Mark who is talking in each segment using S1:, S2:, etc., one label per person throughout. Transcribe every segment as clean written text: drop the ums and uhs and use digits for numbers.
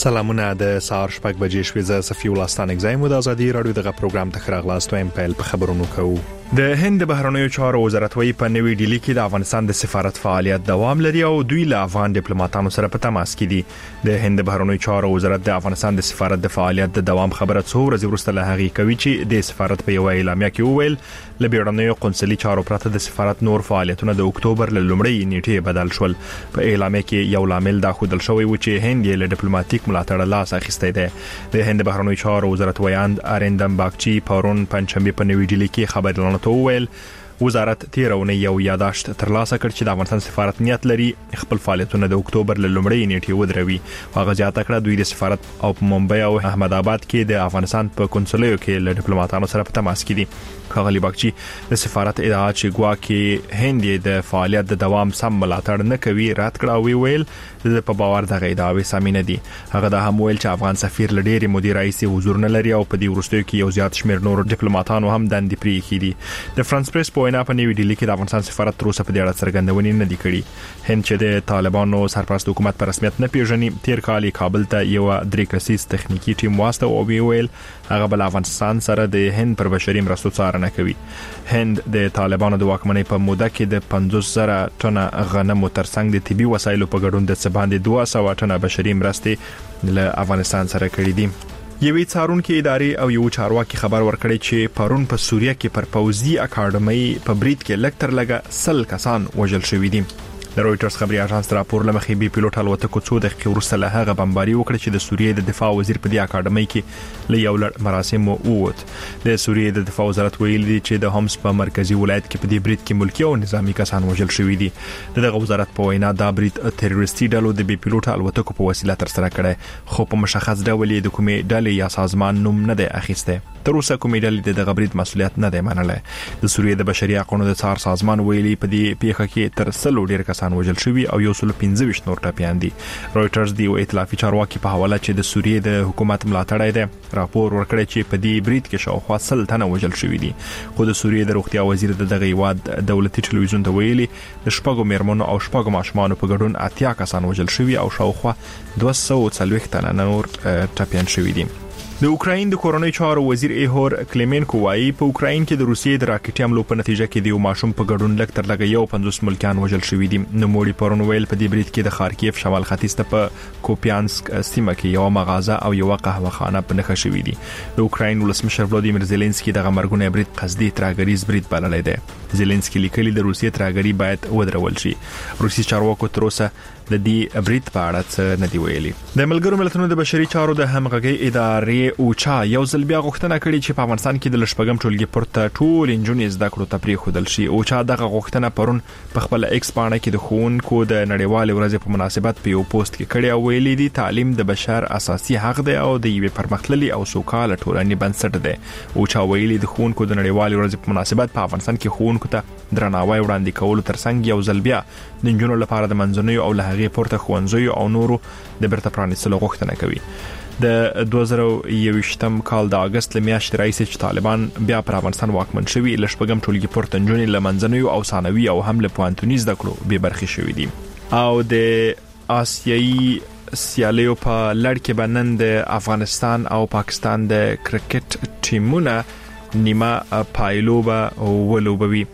S1: سلامونه د سهار شپږ بجې شوې ز صفي ولستان اگزایم د ازادي رادیو دغه پروګرام ته خراغلاست وایم په خبرونو کوو. د هند بهرنیو چارو وزارت وی په نوې ډیلی کې د افغانستان د سفارت فعالیت دوام لري او دوی له افغان ډیپلوماټانو سره په تماس کې دي. د هند بهرنیو چارو وزارت د افغانستان د سفارت د فعالیت د دوام خبره څو ورځې وروسته له هغې کوي چې د سفارت په یو اعلامیه کې وویل له بیړنیو قونسلي چارو پرته د سفارت نور فعالیتونه د اکتوبر له لومړۍ نیټې بدل شول. په اعلامیه کې یو لامل دا ښودل شوی و چې هند یې له ډیپلوماټیک ملاتړ لاس اخیستی دی. د هند بهرنیو چارو وزارت ویاند اریندم باگچی پرون پنځشنبه په نوې ډیلی کې خبرونه ته وویل وزارت تیرونه یو یاداشت ترلاسه کړ چې د افغانستان سفارت نیت لري خپل فعالیتونه د اکتوبر له لومړۍ نیټې ودروي. هغه زیاته کړه دوی د سفارت او په ممبئی او احمد آباد کې د افغانستان په کنسولیو کې له ډیپلوماټانو سره په تماس کې دي. ښاغلي باگچی د سفارت ادعا چې ګواکې هند د فعالیت د دوام سم ملاتړ نه کوي رد کړه او ویل د په باور دغه ادعاوې سمې نه دي. هغه دا هم ویل چې افغان سفیر لډيري مدیر رئیس حضور نه لري او په دې وروستیو کې یو زیات شمېر نور ډیپلوماټانو هم دندې پریښي دي. د فرانس پریس په وینا په نوې ډیلی کې د افغانستان سفارت تر اوسه په دې اړه څرګندونې نه دي کړې. هند چې د طالبانو سرپرست حکومت په رسمیت نه پیژني تیر کال کابل ته یو درې کسیز تخنیکی ټیم واستو او ویل هغه بل افغانستان سره د هند پر بشري مرستو څارنه کوي. هند د طالبانو د واکمنۍ په موده کې د 50,000 ټنه غنمو ترڅنګ د طبي وسایلو په ګډون د باندې 200 ټنه بشري مرستې له افغانستان سره کړې دي. یوې څارونکو ادارې او یو چارواکي خبر ورکړی چې پرون په سوریه کې پر پوځي اکاډمۍ په برید کې لکتر لګه 100 کسان وژل شوي دي. د رويټرز خبري اژانس راپور لمخې بي پیلوټ الوتکو څو دقیقې وروسته له هغه بمباري وکړه چې د سوریې د دفاع وزیر په دې اکاډمۍ کې له یو لړ مراسمو ووت. د سوریې د دفاع وزارت ویلي دی چې د هومس په مرکزی ولایت کې په دې برید کې ملکی او نظامی کسان وژل شوي دي. دغه وزارت په وینا دا برید تروریستي ډلو د بي پیلوټ الوتکو په وسیله تر سره کړي خو په مشخص ډول د کومې ډلې یا سازمان نوم نه دی اخیسته. تر اوسه کومې ډلې د غبرید مسولیت نه دی منلای. د سوریې د بشري حقوقو د څار سازمان ویلي په دې پیښه کې تر 100 ډیر کسان وژل شوي او 125 نور ټپيان دي. رويټرز دی یو ائتلافي چارواکي په حواله چې د سوریې د حکومت ملاتړی دی راپور ورکړی چې په دې برید کې شاوخوا 100 تنه وژل شوي دي. خو د سوریې د روغتیا وزیر دغه هیواد دولتي ټلویزیون ته ویلي د شپږو میرمنو او شپږو ماشومانو په ګډون 80 کسان وژل شوي او شاوخوا 240 تنه نور ټپيان شوي دي. د اوکراین د کورونی چارو وزیر ایهور کلیمنکو وايي په اوکراین کې د روسیې د راکټ حملو په نتیجه کې د یو ماشوم په ګډون لکتر لګي 50 ملکیان وژل شوي دي. نو موړي پرون ویل په دې برید کې د خارکیف شمال ختیځ ته په کوپیانسک سیمه کې یو مغازه او یو قهوه خانه په نښه شوې دي. د اوکراین ولسمشر ولادیمیر زيلنسکي دغه مرګونه برید قصدي ترهګریز برید بللی دی. زيلنسکي لیکلي د روسیې ترهګری باید ودرول شي. روسي چارواکو تر اوسه د دې برید په اړه څه نه دی ویلي. د ملګرو ملتونو د بشري چارو د همغږي ادارې اوچا یو ځل بیا غوښتنه کړې چې په افغانستان کې د لشپږم ټولګي پورته ټول انجونې زده کړو ته پریښودل شي. اوچا دغه غوښتنه پرون په خپل ایکس پاڼه کې د ښوونکو د نړیوالې ورځې په مناسبت په یو پوسټ کې کړی او ویلي دی تعلیم د بشر اساسي حق دی او د یوې پرمختللي او سوکاله ټولنې بنسټ دی. اوچا ویلي د ښوونکو د نړیوالې ورځې په مناسبت په افغانستان کې ښوونکو ته درناوی وړاندې کول ترڅنګ یو ځل بیا د انجونو لپاره د منځنوي او لهغې پورته ښوونځیو او نورو د بیرته پرانیستلو غوښتنه کوي. د 2021 کال د اگست لمیاشتې راځي چې طالبان بیا پر افغانستان واکمن شوي لشپږم ټولګي پورته انجونې لمنځنوي او ثانوي او هم له پوهنتوني زده کړو به برخې شوي دي. او د آسیایي سیالیو په لړ کې بنن د افغانستان او پاکستان د کرکټ ټیمونه نیمه پایلوبه ولوبوي.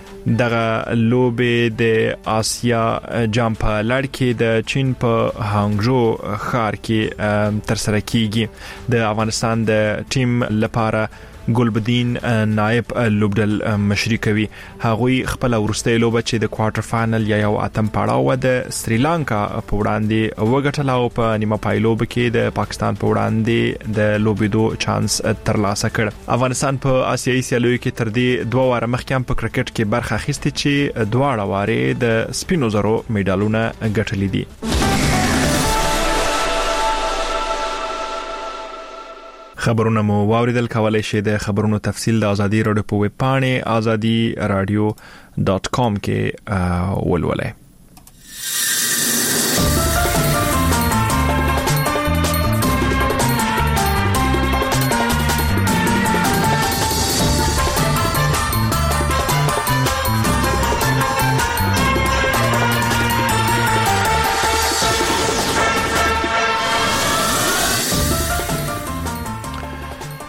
S1: دغه لوبه د آسیا جام په لړ کې د چین په هانګژو ښار کې تر سره کیږي. د افغانستان د ټیم لپاره ګلبدین نائب لوبډل مشري کوي. هغوی خپل ورسته لوبه چې د کوارټر فائنل یا یو اتم پړاو د سریلانکا په وړاندې وګټله او په نیمه پایلوب کې د پاکستان په وړاندې د لوبېدو چانس ترلاسه کړ. افغانستان په آسیایي سیالیو کې تر دې 2 واره مخکې هم په کرکټ کې برخه اخیستې چې دواړه واره د سپینو زرو میډالونه ګټلې دي. خبرونه مو واوریدل. کولای شئ د خبرونو تفصیل د ازادي رادیو په ویب پاڼه azadiradio.com کې ولولئ.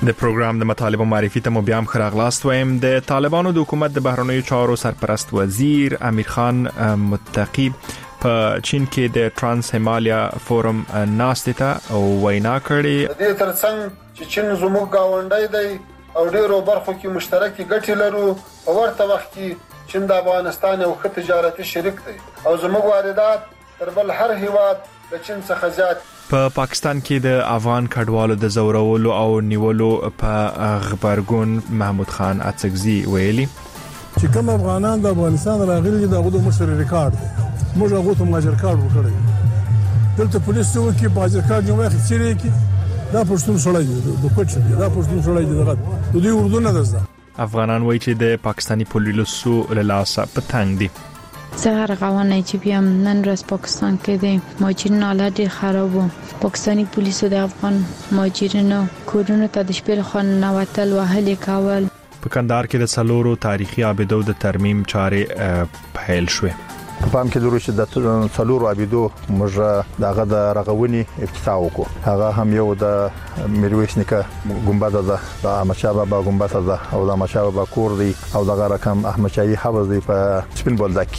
S1: د پروګرام د مطالبه معرفي ته مو بیا هم خراغلاست وایم. د طالبانو د حکومت د بهرنیو چارو سرپرست وزیر امیر خان متقی په چین کې د ترانس هیمالیا فورم ناستې او وینا کړې.
S2: د ترڅنګ چې چین زموږ گاونډی دی او ډیرو برخو کې مشترکي ګټې لرو، په ورته وخت کې چین د افغانستان یو ښه تجارتي شریک دی او زموږ واردات تر بل هر هیواد د چین څخه زیات.
S1: په پاکستان کې د افغان کډوالو د زورولو او نیولو په خبرګون محمود خان اڅکزي ویلي
S3: چې کوم افغانان د افغانستان راغلي دغه د مشر ریکارډ موږ هغه ته ماجر کارت وکړی. دلته پولیس کې ماجر کارت یو وخت چیرې کې دا پښتون سړی دی، د کوچ دا پښتون سړی دی، دغه د دې اردو نه ده.
S1: افغانان وایي چې د پاکستاني پولیسو له لاسه په تنګ دي.
S4: زهر قوانای چې بیا نن ورځ پاکستان کې دي ماجرین حالت خراب وو. پاکستانی پولیسو د افغان ماجرینو کورونو ته د شپې خون نوتل وهلي کول.
S1: په کندهار کې د څلورو تاریخي ابدو د ترمیم چارې پیل شوې.
S5: په پام کې درو چې د څلورو ابدو موږ دغه د رغونی افتتاح وکړو. هغه هم یو د میرویس نیکه ګمبد ده، د احمد شاه بابا ګمبد ده او د احمد شاه بابا کور دی او دغه رقم احمد شاهي حوض دی په سپین بولدک.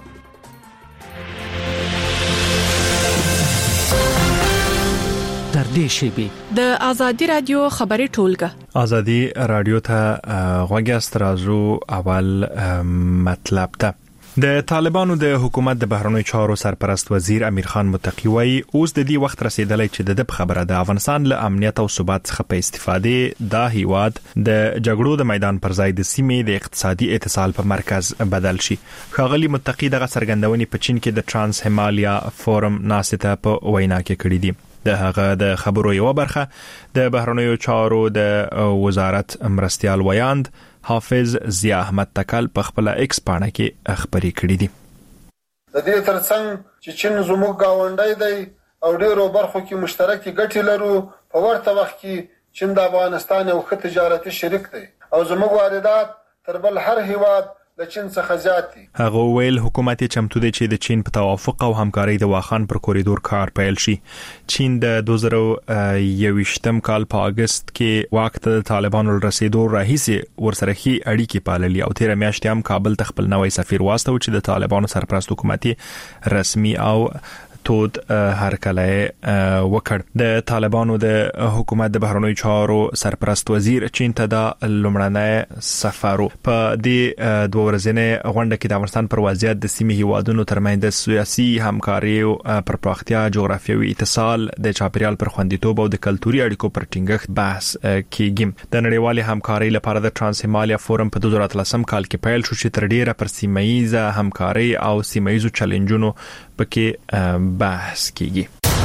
S6: د ازادي رادیو خبري ټولګه
S1: ازادي رادیو ته غوږیاست. راځو اول مطلب ته. د طالبانو د حکومت د بهرنیو چارو سرپرست وزیر امیر خان متقی وایي اوس د دې وخت رسیدلی چې د خبره د افغانستان له امنیت او ثبات څخه په استفاده د هیواد د جګړو د میدان پر ځای د سیمې د اقتصادي اتصال په مرکز بدل شي. ښاغلي متقی دغه څرګندونې په چین کې د ترانس هیمالیا فورم ناستې په وینا کې کړې دي. د هغه د خبرو یو برخه د بهرنیو چارو د وزارت مرستيال ویاند حافظ ضیا احمد تکل په خپل ایکس پاڼه کې خبري کړې دي.
S2: د دې ترڅنګ چې چین زموږ گاونډی دی او ډیرو برخو کې مشترکي ګټې لرو، په ورته وخت کې چین د افغانستان یو ښه تجارتي شریک دی او زموږ واردات تر بل هر هیواد د چین څخه زیات دي.
S1: هغه ویل حکومت چمتو دی چې د چین په توافق او همکاري د واخان پر کوریدور کار پیل شي. چین د 2021 کال په اگست کې واک ته طالبانو رسیدو راهیسي ورسره هي اړیکې پاللي او تیر میاشتې هم کابل ته خپل نوې سفیر واستو چې د طالبانو سرپرست حکومتي رسمي او تود هرکله وکړ. د طالبانو د حکومت د بهرنیو چارو سرپرست وزیر چین ته د لومړنۍ سفر په دې دوه ورځې غونډه کې د افغانستان پر وضعیت د سیمې هیوادونو ترمنځ د سیاسي همکاري پر پراختیا، جغرافیوي اتصال، د چاپیریال پر خوندیتوب او د کلتوري اړیکو پر ټینګښت بحث کیږي. د نړیوالې همکاري لپاره د ترانس هیمالیا فورم په 2013 کال کې پیل شو چې تر ډیره پر سیمایي همکاري او سیمایي چیلنجونو پکې بحث کیږي.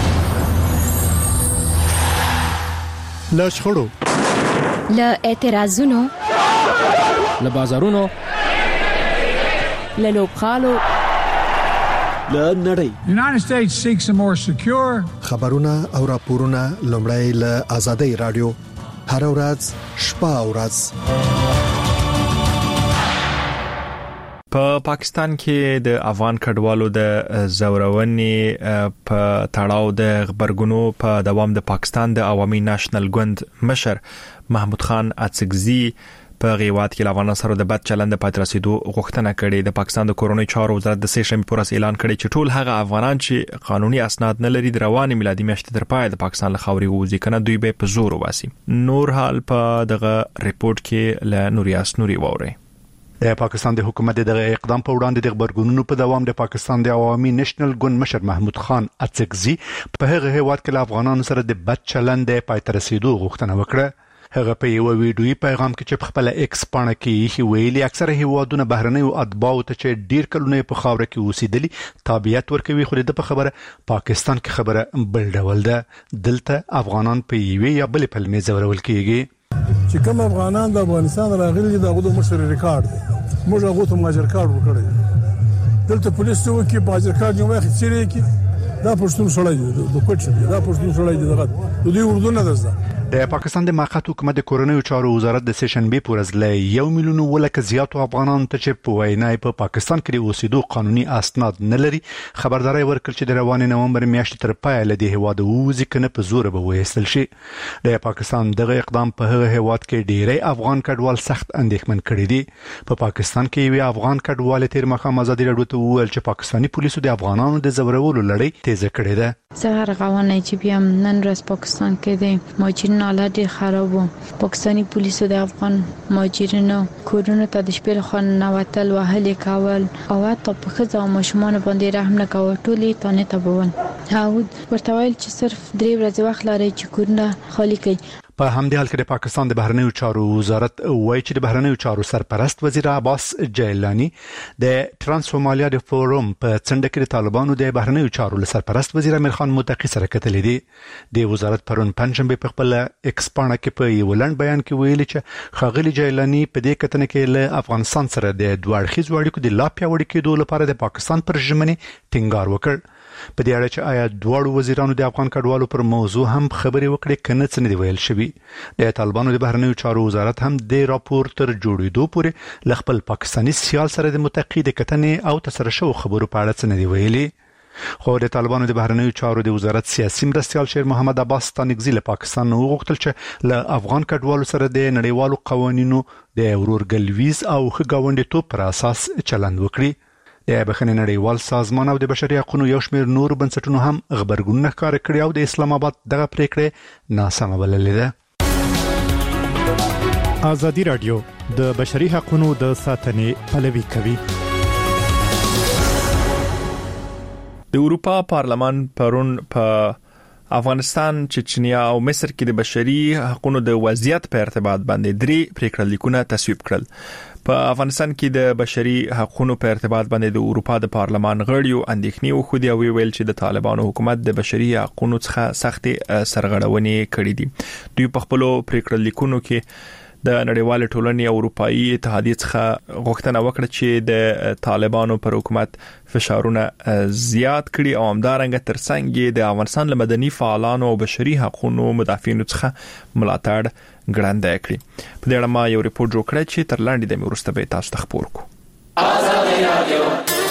S7: له شخړو،
S8: له اعتراضونو،
S7: له بازارونو،
S8: له لوبخالو،
S7: له نړۍ.
S9: United States seeks a more secure
S7: خبرونه او راپورونه لومړی له ازادي رادیو هر ورځ شپه او ورځ.
S1: په پاکستان کې د افغان کډوالو د زورونې په تړاو د خبرګونو په دوام د پاکستان د عوامي نېشنل ګوند مشر محمود خان اڅکزي په غیوات کې افغان سره د بد چلند پاتې رسیدو غوښتنه کړې. د پاکستان د کورونی چارو وزارت د سه شنبه پر اعلان کړی چې ټول هغه افغانان چې قانوني اسناد نه لري د رواني میلادي میاشتې تر پای د پاکستان له خاورې وځي کنه دوی به په زور واسي. نور حال په دغه ریپورت کې له نوریاس نوري ووري.
S10: د پاکستان د حکومت دغه اقدام په وړاندې د خبرګونونو په دوام د پاکستان د عوامي نېشنل ګوند مشر محمود خان اڅکزي په هغه هیواد کې افغانانو سره د بد چلند پای ته رسیدو غوښتنه وکړه. هغه په یو ویډیوي پیغام کې چې په خپل ایکس پاڼه کې ویلي اکثره هیوادونه بهرنیو اتباعو ته چې ډیر کلونه په خاور کې اوسېدلي تابعیت ورکوي، خو د په خبره پاکستان کې خبره بل ډول ده. دلته افغانان په یوې یا بلې پلمې ځورول کیږي.
S3: چې کوم افغانان د افغانستان راغلي دغه د مشر ریکارډ دی موږ هغه ته ماجر کارت وکړی. دلته پولیس کې ماجر کارت یو وخت چیرې کې دا پښتون سړی دی، د کوچ دی، دا پښتون سړی دی، دغه د دې اردو نه ده.
S10: د پاکستان د موقت حکومت د کورنیو چارو وزارت د سشنبه پورز له 1 ملیون ولکه زیاتو افغانانو ته چې په وینای په پاکستان کې اوسېدو قانوني اسناد نه لري خبرداري ورکړ چې د روان نومبر میاشتې تر پایه له دې هواد ووزي کنه په زور به وېستل شي د پاکستان دغه اقدام په هغه هواد کې ډېری افغان کډوال سخت اندېښمن کړي دي په پاکستان کې یو افغان کډوال تیر مخه آزادي راډیو ته وویل چې پاکستاني پولیسو د افغانانو د زورولو لړۍ تیزه کړې ده
S4: زه روان چې بیا نن ورځ پاکستان کې د مهاجرینو حالت خراب وو پاکستاني پولیسو د افغان مهاجرینو کورونو ته د شپې خو نوتل وهلې کول او حتی په خځو او ماشومان باندې رحم نه کاوه ټولې تانه تبول هاود ورته ویل چې صرف 3 ورځې وخت لري چې کورونه خالی کړي
S10: په همدې حال کې د پاکستان د بهرنیو چارو وزارت وایي چې د بهرنیو چارو سرپرست وزیر عباس جیلانی د ترانس سومالیا د فورم په څنډه کې د طالبانو د بهرنیو چارو سرپرست وزیر امیر خان متقی سره کتلې دي د وزارت پرون پنځمبه په خپل ایکس پاڼه کې په یو لړ بیان کې ویلي چې خاغلی جیلانی په دې کتنه کې له افغانستان سره د دوه اړخیز اړیکو د لا پیاوړي کېدو لپاره د پاکستان پر ژمنې ټینګار وکړ په دې اړه چې آیا دواړو وزیرانو د افغان کډوالو پر موضوع هم خبرې وکړي کنه څه نه دی ویل شوی د طالبانو د بهرنیو چارو وزارت هم د راپور تر جوړېدو پورې ل خپل پاکستاني سیال سره د متقی د کتنې او تسره شو خبرو په اړه څه نه دی ویلي خو د طالبانو د بهرنیو چارو د وزارت سیاسي مرستيال شیر محمد عباس ستانګزي له پاکستان وغوښتل چې له افغان کډوالو سره د نړیوالو قوانینو د ورورګلویز او خګاوندټوب پر اساس چلند وکړي د بخښنې نړیوال سازمان او د بشري حقوقو یو شمېر نور بنسټونو هم خبرګون ښکار کړی او د اسلام آباد دغه پریکړه ناسمه بللې ده
S1: ازادي رادیو د بشري حقوقو د ساتنې پلوي کوي د اروپا پارلمان پرون په افغانستان، چچنیا او مصر کې د بشري حقوقو د وضعیت په ارتباط باندې 3 پریکړه لیکونه تصویب کړل. په افغانستان کې د بشري حقوقو په ارتباط باندې د اروپا د پارلمان غړیو اندېښنې وښودې او ویل چې د طالبانو حکومت د بشري حقوقو څخه سخت سرغړونې کړې دي. دوی په خپل پریکړه لیکونو کې د نړیوال ټولنې او اروپאי اتحادیې څخه غوښتنه وکړه چې د طالبانو پر حکومت فشارونه زیات کړي او همدارنګه ترڅنګ د افغانستان له مدني فعالانو او بشري حقوقو مدافعینو څخه ملاتړ ګړندی کړي. په دې اړه ما یو ریپورت جوړ کړی چې تر لاندې د وروسته به تاسو ته خبر کو. ازادي رادیو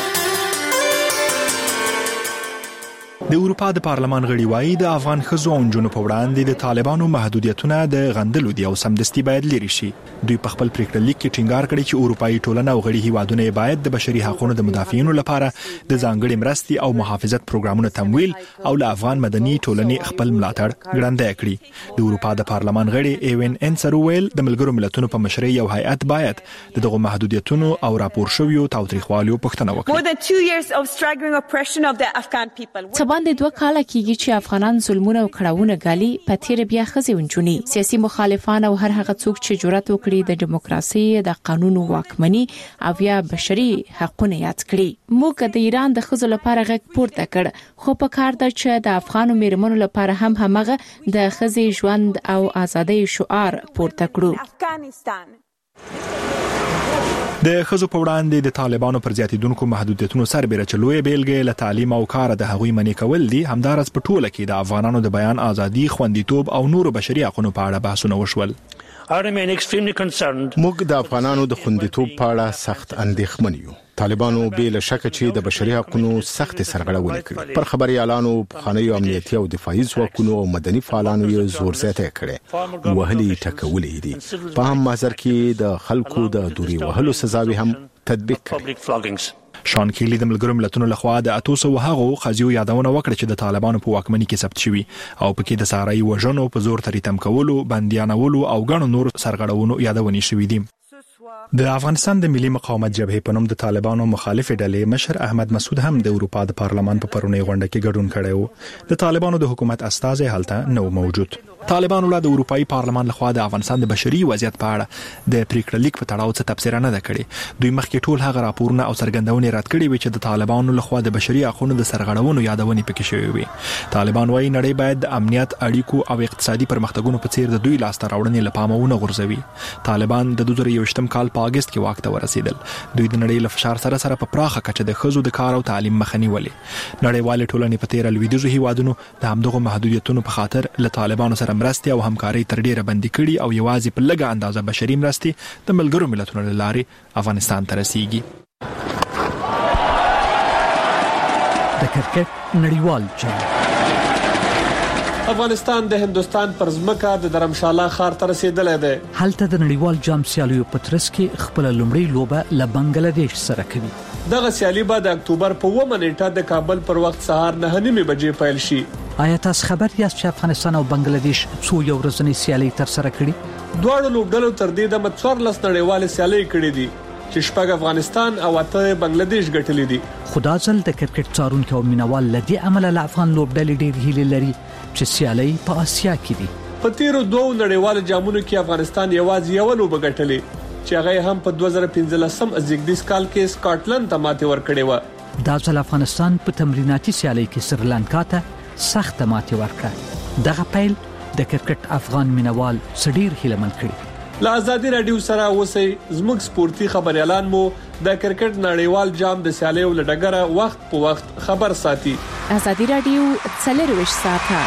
S1: د اروپا د پارلمان غړي وایي د افغان ښځو او نجونو په وړاندې د طالبانو محدودیتونه د غندلو دي او سمدستي باید لري شي. دوی په خپل پریکړه لیک کې ټینګار کړی چې اروپאי ټولنه او غړي هیوادونه باید د بشري حقوقو د مدافعینو لپاره د ځانګړي مرستې او محافظت پروګرامونو تمویل او له افغان مدني ټولنې خپل ملاتړ ګړندی کړي. د اروپا د پارلمان غړي ایون انسرویل د ملګرو ملتونو په مشرۍ یو هیئت باید دغه محدودیتونو او راپور شویو تاوتریخوالو پوښتنه وکړي.
S6: باندې 2 کاله کېږي چې افغانان ظلمونه او کړهونه غالي په تیر بیا خزي ونجونی سیاسي مخالفان او هر هغه څوک چې جرأت وکړي د دیموکراسي د قانون واکمني او یا بشري حقوقونه یاد کړي. موږ د ایران د خزو لپاره غږ پورته کړ خو په کار ده چې د افغانو میرمنو لپاره هم همغه د خزي ژوند او ازادي شعار پورته کړو.
S1: د خزو په وړاندې د طالبانو پر زیاتیدونکو محدودیتونو سربېره چې لوی بیلګې له تعلیم او کار د هغوی منې کول دي، همدارس په ټوله کې د افغانانو د بیان ازادي، خوندیتوب او نورو بشري حقوقو په اړه بحثونه وشول.
S11: موږ د افغانانو د خوندیتوب په اړه سخت اندېښمن یو. طالبانو به له شک چې د بشري حقوقو سخت سرغړونه کړې. پر خبريالانو، خانيو امنیتي او دفاعي ځواکونو او مدني فعالانو یې زور زیاته کړې. وهلي ټکولې دي. په هم مازر کې د خلکو د دوري وهلو سزاوي هم تطبیق کړي.
S1: شان کیلی د ملګرو ملتونو لخوا د 800 هغو قضیو یادونه وکړه چې د طالبانو په واکمنۍ کې ثبت شوي او پکې د ساري وژنو په زور تریتم کولو، بندیانولو او غنو نور سرغړونو یادونه شوې دي. د افغانستان د ملي مقاومت جبهې په نوم د طالبانو مخالف ډلې مشر احمد مسعود هم د اروپا د پارلمان په پرونی غونډه کې ګډون کړی و. د طالبانو د حکومت استازي هلته نو موجود. طالبانو له د اروپאי پارلمان لخوا د افغانستان د بشري وضعیت په اړه د پریکړه لیک په تړاو څه تفسیر نه کړي. دوی مخکې ټول هغه راپورونه او څرګندونې رد کړي وي چې د طالبانو لخوا د بشري حقوقو د سرغړونو یادونه پکې شوې وي. طالبان وايي نړۍ باید د امنیت، اړیکو او اقتصادي پرمختګونو په څیر د دوی لاسته راوړنې لپاره ونه غورځوي. طالبان د 2021 کال په اگست کې واک ته ورسېدل. دوی د نړۍ له فشار سره په پراخه کچه د ښځو د کار او تعلیم مخه نیولې. نړیوال ټولنې په تیر لویدیځو هیوادونو د همدغه محدودیتونو په خاطر له طالبانو سره مرستې او همکاري تر ډیره بندي کړي او یوازې په لږه اندازه بشري مرستې د ملګرو ملتونو له لارې افغانستان ته رسیږي.
S12: د کرکټ نړیوال جام.
S13: افغانستان د هندستان پر ځمکه د درمشاله ښار ته رسیدلی دی.
S12: هلته د نړیوال جام سیالیو په ترڅ کې خپل لومړی لوبه له بنگلاديش سره کوي.
S13: دغه سیالي به د اکتوبر په 9 نیټه د کابل پر وخت سهار 9:30 بجې پیل شي.
S12: آیا تاسو خبر یاست چې افغانستان او بنگلاديش څو یو ورځنی سیالي تر سره کړي؟
S13: دواړو لوبډلو تر دې د 14 نړیوال سیالي کړې دي چې شپږ افغانستان او 8 بنگلاديش ګټلې دي.
S12: خدا ځل د کرکټ څارونکو او مینوال لدی عمل له افغان لوبډلې ډېر هیله لري چې سیالي په آسیا کې دي.
S13: په تیرو 2 نړیوال جامونو کې افغانستان یوازې یو لوبه ګټلې چې هغه هم په 2015 زیږدیز کال کې سکاټلند ته ماتې ورکړې و.
S12: دا ځل افغانستان په تمریناتي سیالي کې سریلانکا ته سخت ماتې ورکړه. دغه پیل د کرکټ افغان مینوال سړیر هیلمن کړي.
S13: له ازادي رادیو سره اوسئ. زموږ سپورتي خبريالان مو د کرکټ نړیوال جام د سیالیو لډګره وخت په وخت خبر ساتي.
S6: ازادي رادیو 24 ساعته.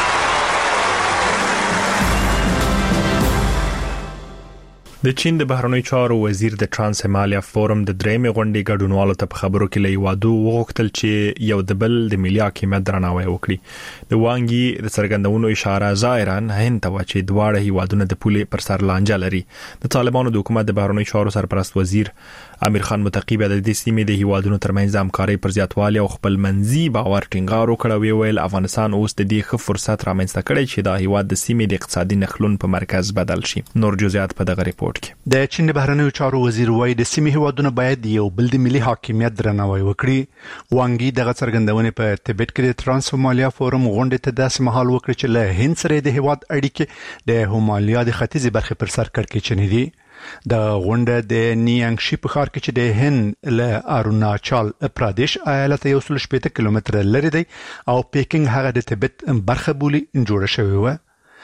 S1: د چین د بهرنیو چارو وزیر د ترانس همالیا فورم د درېمې غونډې ګډونوالو ته په خبرو کې لیوادو وغوښتل چې یو د بل د ملي حاکمیت درناوی وکړي. د وانګي د څرګندونو اشاره ظاهرا هند ته و چې دواړه هیوادونه د پولې پر سر لانجه لري. د طالبانو د حکومت د بهرنیو چارو سرپرست وزیر امیر خان متقی د دې سیمې د هیوادونو ترمنځ همکاري پر زیاتوالي او خپل منځي باور ټینګار وکړ. ویل افغانستان اوس د دې ښه فرصت رامنځته کړی چې د هیواد د سیمې د اقتصادي نخلون په مرکز بدل شي. نور جزئیات په دغه ریپورت کې.
S10: د چین بهرنیو چارو وزیر وایي د سیمې هیوادونو باید یو بل د ملي حاکمیت درناوی وکړي. وانګي دغه څرګندونه په تبت کې د ترانس همالیا فورم غونډې ته داسې مهال وکړي چې له هند سره د هیواد اړیکې د همالیا د ختیځي برخې پر سر کړکې چنې دي. د غونډه د نیانګشي په ښار کې چې د هند له اروناچل پردیش ایالت 180 کیلومتره لري دی او پیکینګ هغه د تبت برخه بولی جوړه شوی و.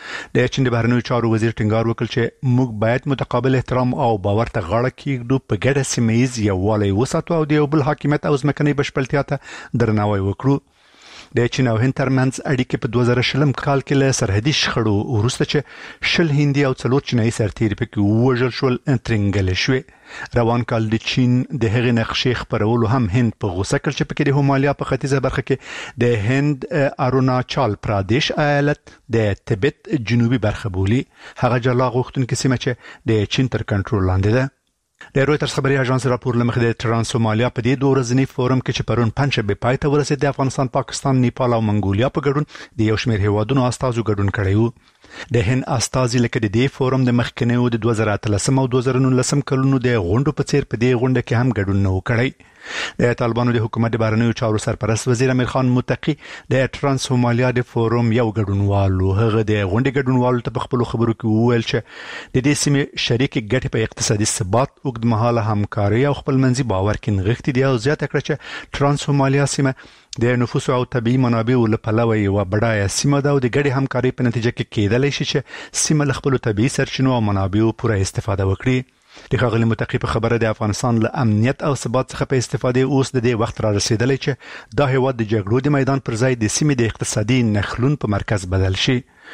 S10: د چین د بهرنیو چارو وزیر ټینګار وکړ چې موږ باید متقابل احترام او باور ته غاړه کېږدو، په ګډه سیمه‌ییز یووالی وساتو او د یو بل حاکمیت او ځمکنۍ بشپړتیا ته درناوی وکړو. د چین او هند ترمنځ اړیکې په 2020 کال کې له سرحدي شخړو وروسته چې 10 هندي او 4 چینایي سرتیري پکې وژل شول ترنګل شوې. روان کال د چین د هغې نقشې خپرولو هم هند په غوسه کړ چې پکې د همالیا په ختیځه برخه کې د هند اروناچل پردیش ایالت د تبت جنوبي برخه بولی. هغه جلا غوښتونکې سیمه چې د چین تر کنټرول لاندې ده. د رويټرز خبري اژانس راپور لمخې د ترانس همالیا په دې 2 ورځنی فورم کې چې پرون پنځشنبه پای ته ورسېد د افغانستان، پاکستان، نیپال او منګولیا په ګډون د یو شمېر هیوادونو استازو ګډون کړی وو. د هند استازي لکه د دې فورم د مخکنیو د 2013 او 2019 کلونو د غونډو په څیر په دې غونډه کې هم ګډون نه وکړي. د طالبانو د حکومت د بهرنیو چارو سرپرست وزیر امیر خان متقی د ترانس همالیا د فورم یو ګډونوالو هغه د غونډې ګډونوالو ته په خپل خبرو کې وویل چې د دې سیمې شریک ګټې په اقتصادي ثبات، اوږدمهاله همکاري او خپل منځي باور کې نغښتي دي او زیاته کړه چې ترانس همالیا سیمه د نفوس او طبيعي منابعو له پلوه یو بډایه سیمه ده او د ګډې همکاري په نتیجه کې کېدلی شي چې سیمه له خپل طبيعي سرچینو او منابعو پوره استفاده وکړي. د ښاغلي متقی په خبره د افغانستان له امنیت او ثبات څخه په استفاده اوس د دې وخت را رسیدلی چې دا هیواد د جګړو د میدان پر ځای د سیمې د اقتصادي نخلون په مرکز بدل شي.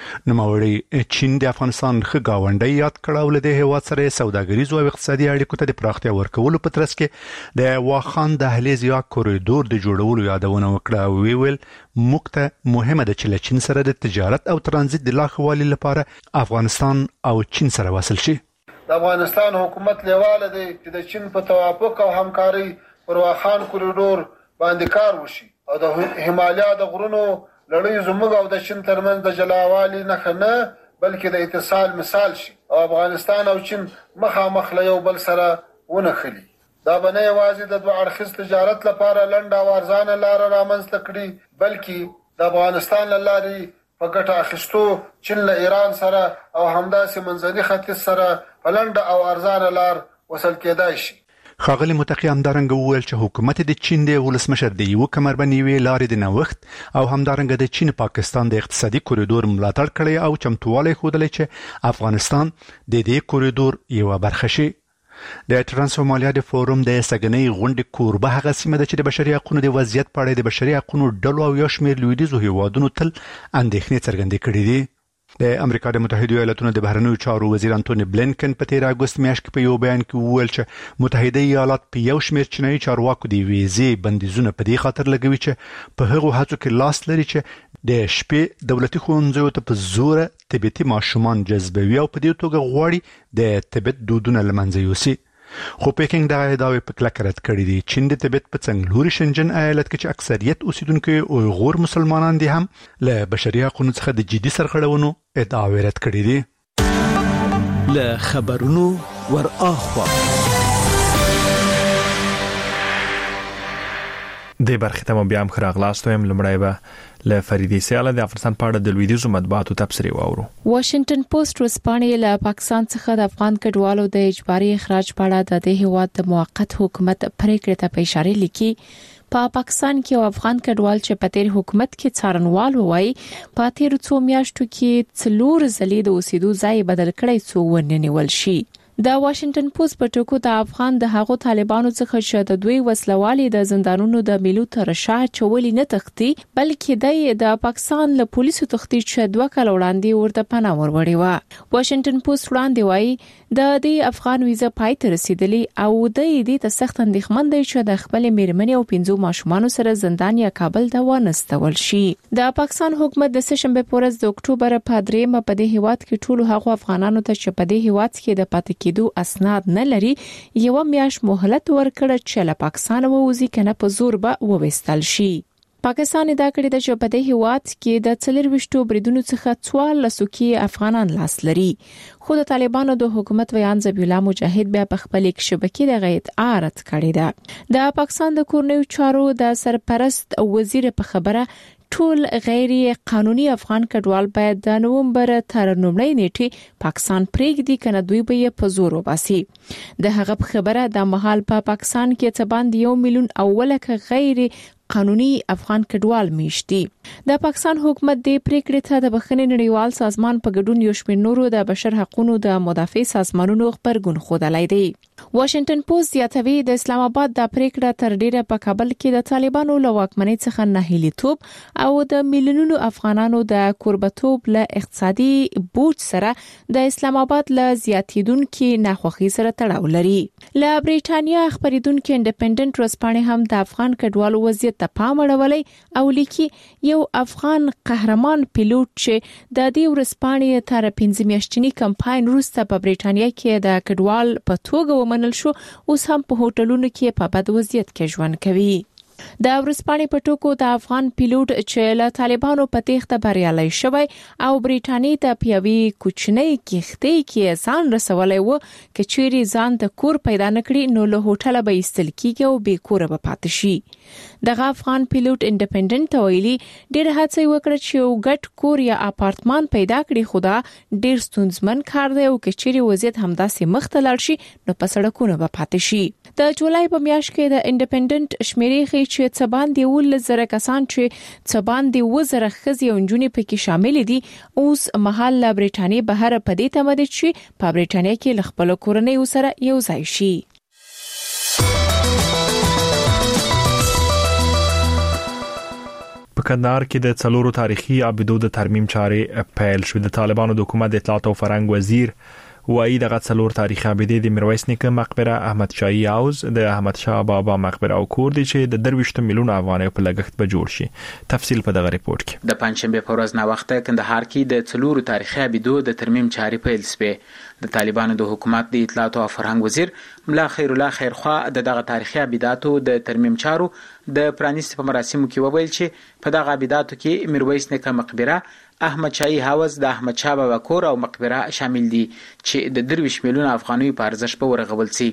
S10: نوموړي چین د افغانستان ښه ګاونډی یاد کړ او له دې هیواد سره سوداګریزو او اقتصادي اړیکو ته د پراختیا ورکولو په ترڅ کې د واخان دهلیز یا کوریډور د جوړولو یادونه وکړه او ویل موږ ته مهمه ده چې له چین سره د تجارت او ترانزیت د لا ښه والي لپاره افغانستان او چین سره وصل شي.
S2: د افغانستان حکومت لیواله دی چې د چین په توافق او همکاري پر واخان کوریډور باندې کار وشي او د همالیا د غرونو لړۍ زموږ او د چین ترمنځ د جلاوالي نه بلکې د اتصال مثال شي او افغانستان او چین مخامخ له یو بل سره ونښلي. دا به نه یوازې د دوه اړخیز تجارت لپاره لنډه او ارزانه لاره رامنځته کړي بلکې د افغانستان له لارې په ګټه اخیستو چین له ایران سره او همداسې منځني ختیځ سره په لنډه او ارزانه لار وصل کېدای شي.
S10: ښاغلي متقی همدارنګه وویل چې حکومت د چین د ولسمشر د یو کمربندي لارې د نوښت او همدارنګه د چین پاکستان د اقتصادي کوریډور ملاتړ کړی او چمتووالی ښودلی چې افغانستان د دې کوریډور یو برخه شي. د ترانسفورمالیا د فورم د سګنۍ غونډې کوربه هغه سیمه ده چې د بشري حقوقو د وضعیت په اړه د بشري حقوقو ډلو او یو شمېر لویدیځو هیوادونو تل اندېښنې څرګندې کړې دي. د امریکا د متحده ایالاتونو د بهرنیو چارو وزیر انټونی بلینکن په 13 اگست میاشت کې په یو بیان کې وویل چې متحده ایالات په یو شمېر چینایي چارواکو د ویزې بندیزونه په دې خاطر لګوي چې په هغو هڅو کې لاس لري چې د شپې دولتي ښوونځیو ته په زور تبتي ماشومان جذبوي او په دې توګه غواړي د تبت دودونه له منځه یوسي. خو پیکینګ دغه ادعاوې په کلکه رد کړې دي. چین د تبت په څنګلوري شنجن ایالت کې چې اکثریت اوسیدونکو اویغور مسلمانان دي هم له بشري حقوقو څخه د جدي سرغړونو ادعاوې رد کړې دي.
S7: له خبرونو ور اخوا
S1: د برخه ته بیا هم خراغلاستو هم لمړای به له فریدي سیاله د افغانستان په اړه د لویدیځو مطبوعاتو تبصرې واورو.
S6: واشنگټن پوسټ ورسپانې له پاکستان څخه د افغان کډوالو د اجباري اخراج په اړه د هیواد د موقت حکومت پریکړه ته په اشاره لیکي. په پاکستان کې او افغان کډوال چې په تیر حکومت کې څارنوال وای په تیر څو میاشتو کې څلور ځلې د اوسېدو ځای بدل کړی څو وننیول شي. د واشنگټن پوسټ په ټکو د افغان د هغو طالبانو څخه چې د دوی وسلوالي د زندانونو د ملو تر شا چولې نه تختی بلکې د پاکستان له پولیسو تختی چې 2 کال وړاندې ورته پناه وروړې و. واشنگټن پوسټ وړاندې وایي د دې افغان ویزه پای ته رسیدلې او د دې ته سخت اندېښمن دی چې د خپل میرمنې او 15 ماشومان سره زندان یا کابل ته ونستول شي. د پاکستان حکومت د سشنبه په ورځ د اکتوبر په 3 په دې هیواد کې ټول هغو افغانانو ته چې په دې هیواد کې د پاتې کېدو اسناد نه لري یو میاش مهلت ورکړ چې له پاکستان ووزي کنه په زور به ووستل شي. پاکستان دا کړی د چې په دې هیواد کې د 24 بریدونو څخه 14 کې افغانان لاس لري. خو د طالبانو د حکومت ویان ذبیح الله مجاهد بیا په خپل شبکې د غیت عارض کړی ده. د پاکستان د کورنیو چارو د سرپرست وزیر په خبره ټول غیر قانوني افغان کډوال باید د نومبر تر 9 نیټې پاکستان پریږدي کنه دوی به په زور وباسي. د هغه په خبره د مهال په پاکستان کې څه باندې 1 میلیون اولک غیر قانوني افغان کډوال میشتي. د پاکستان حکومت د پریکړې ته د بخښنې نړیوال سازمان په ګډون یو شمېر نورو د بشر حقوقو د مدافع سازمانونو خبرګون خودلای دی. واشنگټن پوسټ زیاتوي د اسلام آباد د پریکړه تر ډیره په کابل کې د طالبانو له واکمنۍ څخه ناهیلیتوب او د میلیونونو افغانانو د کوربتوب له اقتصادي بوج سره د اسلام آباد له زیاتیدونکو ناخوښي سره تړاو لري. له بریټانیا خبرېدونکو انډیپندنت ورسپانې هم د افغان کډوالو وضعیت ته پام اړولی او لیکي یو افغان قهرمان پیلوټ چې د دې ورسپانې تر 15 میاشتنی کمپاین وروسته په بریټانیا کې د کډوال په توګه ومنل شو اوس هم په هوټلونو کې په بد وضعیت کې ژوند کوي. د ورسپانې په ټکو د افغان پیلوټ چې له طالبانو په تېښته بریالي شوی او بریټانیا ته پیوي کوچنۍ کښتۍ کې ځان رسولای و چې چیرې ځان ته کور پیدا نکړي نو له هوټل به ایستل کیږي او به کور به پاتې شي. دغه افغان پیلوټ انډیپندنت ویلي ډېر هڅه وکړه چې یو ګټ کور یا اپارتمان پیدا کړي خو دا ډېر ستونزمن کار دی او چې چیرې وضعیت همداسې مخ ته لاړ شي نو په سړکونو به پاتې شي. د جولای په میاشت کې د انډیپندنت شمیرې ښیي چې څه باندې 1,000 کسان چې څه باندې 1,000 ښځې او نجونې پکې شامل دي اوس مهال له بریټانیا بهر په دې تمه دي چې په بریټانیا کې له خپل کورنۍ سره یو ځای شي.
S1: په کندهار کې د څلورو تاریخي ابدو د ترمیم چارې پیل شوې. د طالبانو د حکومت د اطلاعات او فرهنګ وزیر وایي دغه څلور تاریخي ابدې د میرویس نیکه مقبره، احمد شاهي حوض، د احمد شاه بابا مقبره او کور دي چې د 23 میلیون افغانۍ په لګښت به جوړ شي. تفصیل په دغه ریپورت کې.
S14: د پنځشنبه په ورځ نا وخته کندهار کې د څلور تاریخي ابدو د ترمیم چارې پیل شوې. د طالبانو د حکومت د اطلاعات او فرهنګ وزیر ملا خیر الله خیرخوا دغه تاریخي ابداتو د ترمیم چارو د پرانیست په مراسمو کې وویل چې په دغه ابداتو کې میرویس نیکه مقبره، احمد شاهي حوض، د احمد شاه بابا کور او مقبره شامل دي چې د 23 میلیون افغانۍ په ارزښت به ورغول شي.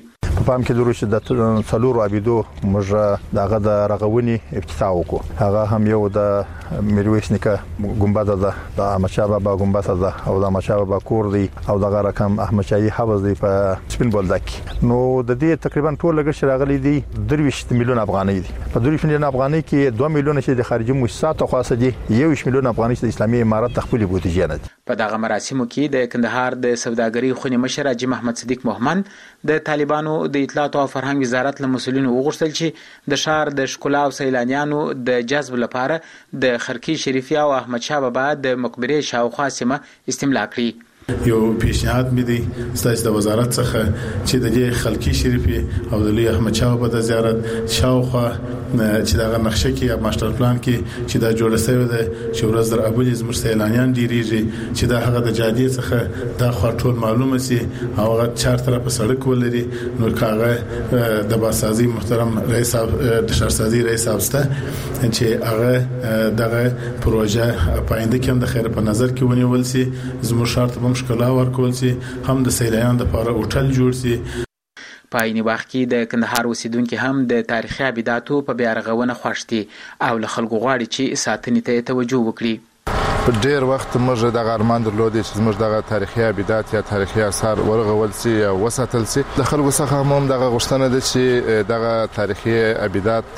S5: په پام کې درو چې د څلورو عبیدو موږ دغه د رغونی افتتاح وکړو. هغه هم یو د میرویس نیکه ګمبد ده، د احمد شاه بابا ګمبد ده او د احمد شاه بابا کور دی او دغه رقم احمد شاهي حوض دی په سپین بولدک. نو د دې تقریبا ټول لګښت راغلي دي 23 میلیون افغانۍ دي. په 23 میلیون افغانۍ کې 2 میلیون چې د خارجي مؤسساتو خاصه دي، 1 میلیون افغانۍ د اسلامي امارات تخپل بودیجه نه دي.
S14: په دغه مراسمو کې د کندهار د سوداګرۍ خونی مشر حاجی محمد صدیق محمد د طالبانو د اطلاعات او فرهنګ وزارت له مسولینو وغوښتل چې د شهر د ښکلا او سیلانیانو د جذب لپاره د خرکی شریفیه او احمد شاه بابا د مقبره شاوخوا سیمه استملاک کړي.
S15: یو پیشنهاد مې دی ستاسو د وزارت څخه چې د دې خلکی شریفي او د لوی احمد شاه بابا د زیارت شاوخوا چې دا نقشه کې ماستر پلان کې چې دا جوړ شوی دی چې ورځ در ابل زموږ سیلانیان ډیریږي چې دا هغه د جادي څخه دا خو ټول معلومه سي او هغه چار طرفه سړک ولري. نو کاغه د باسازي محترم رئیس د شهرسازي رئیس افسته چې هغه دغه پروژه پاینده کې د خیر په نظر کې ونیول سي، زموږ شرط مشکله ورکول سي، هم د سیلانیانو لپاره هوټل جوړ سي.
S14: په عین وخت کې د کندهار اوسیدونکو هم د تاریخي ابیداتو په بیا رغونه خوښتي او له خلکو غواړي چې ساتنې ته توجه وکړي.
S16: په ډیر وخت موږ د ارمان درلودي چې موږ دغه تاریخي ابیدات یا تاریخي آثار ورغول سي او وساتل سي. د خلکو څخه هم دغه غوښتنه ده چې دغه تاریخي ابیدات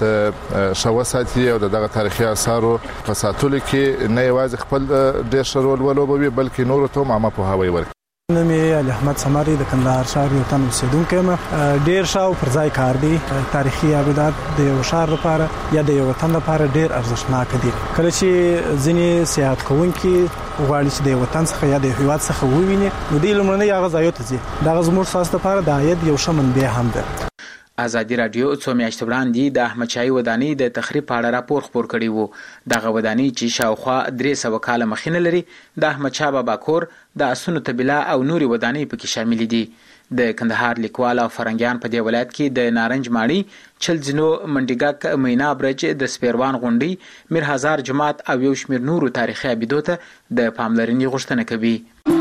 S16: شوساتي او دغه تاریخي آثار په ساتلو کې نه یوازې خپل ډیر شرول ولوبوي بلکې نور ته هم عامه پوهاوی ورکړي.
S17: نمې علي احمد سماري د کندهار ښار یو تن اوسیدونکی یم. ډیر شاو پر ځای کار دی. تاریخي ابیدات د یو ښار لپاره یا د یو وطن لپاره ډیر ارزښتناک دي. کله چې ځینې سیاحت کوونکي غواړي چې د وطن څخه یا د هیواد څخه وویني نو د لمړنۍ هغه ځایو ته ځي. دا زموږ ساست لپاره د عاید یو ښه منبع هم ده.
S14: ازادي رادیو څو میاشتې وړاندې د احمد شاهي ودانۍ د تخریب په اړه راپور خپور کړی وو. دغه ودانۍ چې شاوخوا 300 کاله مخینه لري د احمد شاه بابا کور، د اسونو طبيله او نوري ودانۍ پکې شامل دي. د کندهار لیکوال او فرنګیان په دې ولایت کې د نارنج ماڼۍ، چلزنو، منډیګک، مینا برج، د سپیروان غونډۍ، میر هزار جماعت او یو شمېر نورو تاریخي ابیدو ته د پاملرنې غوښتنه کوي.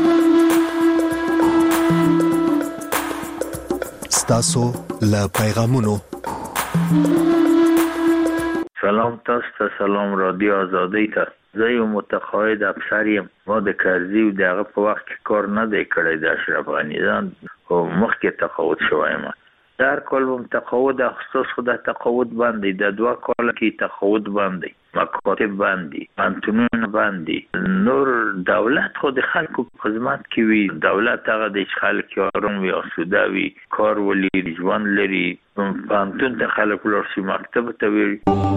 S7: ستاسو له پیغامونو.
S18: سلام تاسو ته، سلام رادیو آزادۍ ته. زه یو متقاعد افسر یم. ما د کرزي او دغه په وخت کې کار نه دی کړی د اشرف غني ځان او مخکې تقاعد شوم. در کال هم تقاعد اختصاص خود تقاعد بندی، در 2 کال کې تقاعد بندی، مکاتب بندی، پانتونون بندی. نور دولت خود خلکو خدمت کې وی، دولت هغه د خلک آرام وي، آسوده وي، کار ولي، ژوند لري، پانتون ته خلک ورشي، مکتب ته وي.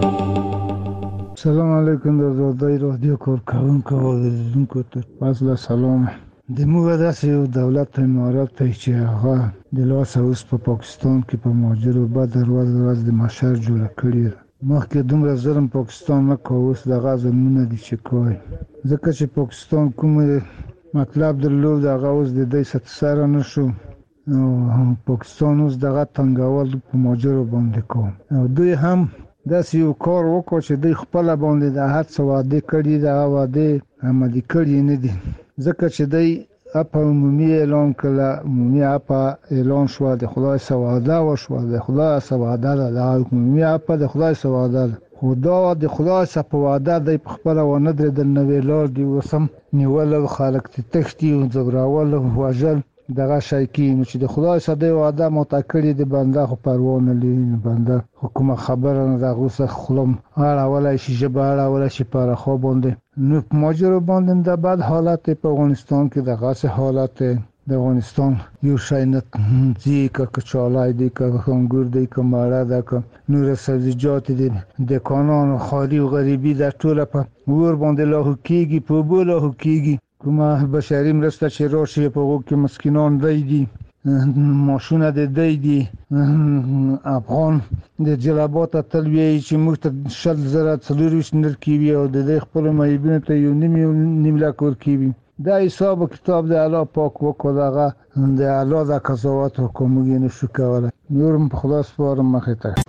S19: سلام علیکم د آزادۍ رادیو کارکونکو او اوریدونکو ته فضل سلام. د موږ داسې دولت امارات ته چې هغه د لاس اوس په پاکستان کې په مهاجرو بعد ورځ د محشر جوړ کړی. مخکې دومره ظلم پاکستان نه کوي، اوس دغه ظلمونه دي چې کوي. ځکه چې پاکستان کوم مطلب درلود هغه اوس د دې سره نشو. پاکستان اوس دغه تنګول په مهاجرو باندې کوي او دوی هم داسې یو کار وکړ چې دوی خپل باندې د هر څه وعده کړي، دا وعده عملي کړي نه دي. ځکه چې دوی اپا عمومي اعلان کړه، عمومي اپا اعلان شو، د خدای سواده وشو، د خدای سواده ده، د عمومي اپا د خدای سواده ده. خدا د خدای سواده د خپل ونه درېدل نه ویلار دی وسم نیول خلک تختی او زبراول او وجل دغه شای کې چې د خدای ساده وعده متکړی د بنده خو پروا نه لري. بنده حکومت خبره نه دغه څه خلم اړه ولا شي جبه اړه ولا شي پر خو باندې نو ماجرو باندې د بعد حالت په افغانستان کې دغه څه حالت د افغانستان یو شای نه ځي کچالای دی که انګور دی که ماړه ده که نور سبزیجات دي د کانونو خالی او غریبي د ټوله په ور باندې لاهو کېږي، په بوله لاهو کېږي. کومه بشري مرسته چې راشي په هغو کې مسکینان دی ماشونه دی افغان د جلبات تلوي چې موږ ته 40,000 نرکی وي او د خپل مېبینه ته یو نیم لاک ورکی وي. دا حساب کتاب د الله پاک وکړه، دغه د الله د قضاوت حکم یې نشو کولای. نورم په خلاص فارم مخې ته.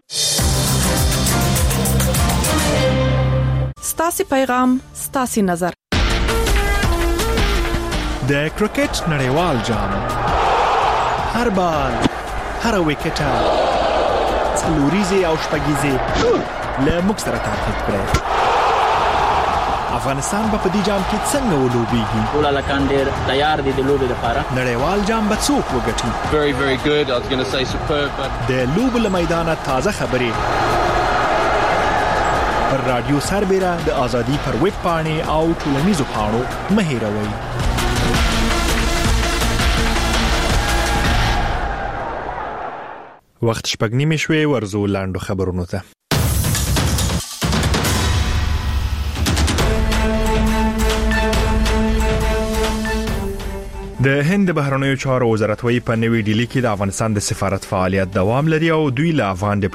S20: ستاسو پیغام، ستاسو نظر.
S1: د کرکټ نړیوال جام هر بال هر وکټه څلوریزه او شپږیزه له موږ سره تعقیب کړئ. افغانستان په دې جام کې څنګه ولوبېږي؟
S21: ټول لکان ډېر تیار دي د لوبې لپاره.
S1: نړیوال جام به څوک وګټي؟
S22: Very very good. I was going to say superb.
S1: د لوبو له میدانه تازه خبرې پر رادیو سربېره د ازادي پر ویب پاڼې او ټولنیزو پاڼو مه هېروئ. وخت 8:30 شوې ورزو لاندو خبرونو ته. د هند بهرنیو چارو وزارت وايي په نوې ډیلي کې د افغانستان د سفارت فعالیت دوام لري او دوی له افغان